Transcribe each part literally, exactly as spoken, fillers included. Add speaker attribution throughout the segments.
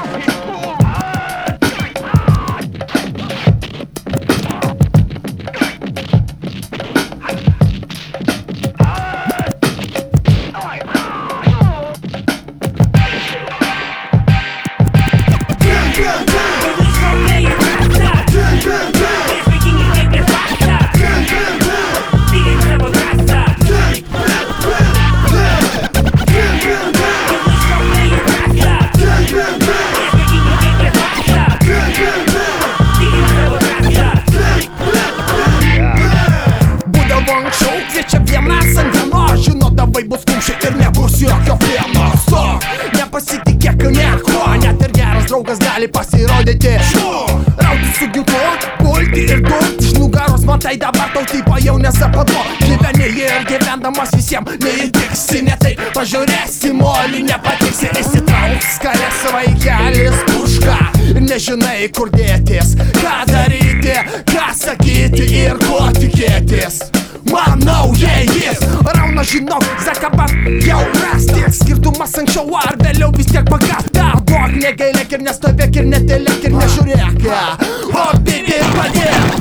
Speaker 1: Kviečia vienas ant vienos, žinodavai bus kumščiai ir nebus jokio pieno. Stok, nepasitikėk nieko, net ir geras draugas gali pasirodyti rauti su ginklu, pulti ir durti iš nugaros. Man tai dabar tau tipo jau nesapadu. Gyveni ir gyvendamas visiems neįtiksi, ne tai pažiūrėsi molį, nepatiksi. Įsitrauks karės vaikelis puška ir nežinai kur dėtis, ką daryti, ką sakyti ir ko tikėtis. Manau, jei jis rauna, žinok, zakabas jau ras. Tiek skirtumas anksčiau ar vėliau vis tiek pagas. Dar duok, negailėk ir nestovėk ir netelėk ir nežiūrėk, o bibi padėk.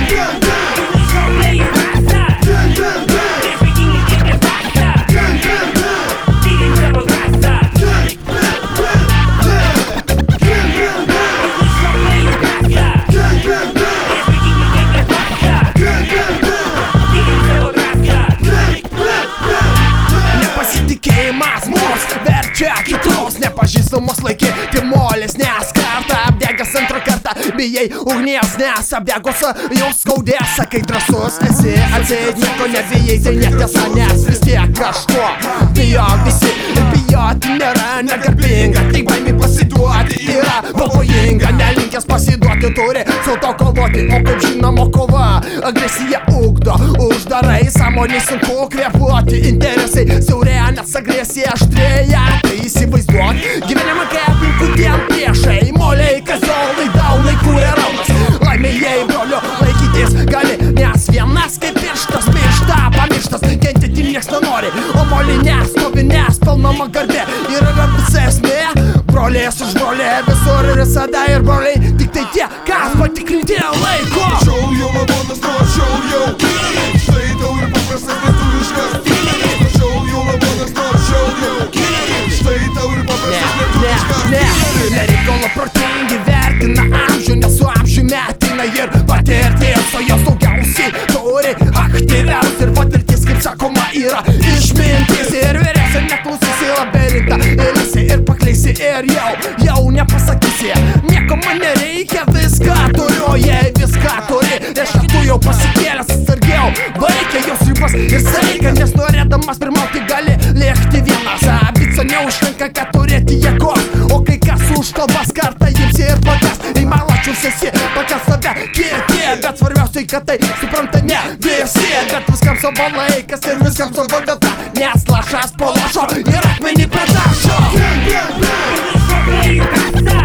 Speaker 1: Tikėjimas mus verčia kitos nepažįstamos laikyti molis, nes kartą apdegęs antrą kartą bijai ugnies, nes apdegus jau skaudės. Kai drąsus esi, atseit nieko nebijai, tai netiesa, nes vis tiek kažko bijo visi. Ir bijoti nėra negarbinga, tai baimė pasiduoti yra pavojinga. Nelinkęs pasiduoti turi su to kovoti, o kaip žinoma kova agresija ugdo. Uždarai sąmonį sunku kvėpuoti, interesai siaurėja, nes agresija aštrėja. Tai įsivaizduok gyvenimą, kai aplinkui dien priešai, moliai, kazolai, daunai, kuria raunas. Laimėjai, brolio, laikytis gali, nes vienas kaip pirštas miršta, pamirštas, kentėti nieks nenori, o moliai nestovi, nes pelnama garbė. Ir yra visa esmė, brolės už brolė visur ir visada. Ir broliai tik tai tie, kas patikrinti laiko.
Speaker 2: Tačiau jau lavonas, tačiau jau štai tau ir paprastas lietuviškas. Tačiau jau lavonas, tačiau jau štai tau ir paprastas lietuviškas.
Speaker 1: Ne, ne, nereikalo protingi vertina amžių, nes su amžiumi ateina ir patirtis, o jos daugiausiai turi aktyviausia. Ir patirtis, kaip sakoma, yra išmintis. Ir vyresnė neklausysi labirintą, įlisi ir paklysi ir jau, jau nepasakysi. Nieko man nereikia, viską turiu, jei viską turi, reiškia tu jau pasikėlęs atsargiau. Vaikia jos ribas ir saiką, nes norėdamas pirmauti gali lėkti vienas. Abico neužtenka, kad turėti jėgos, o kai kas už kalbas kartą imsi ir pakas. Į malačius esi, pakas save kirti, bet svarbiausiai, kad tai supranta ne visi. Bet viskam savo laikas ir viskam savo vieta, nes lašas po lašo ir akmenį prie dažo.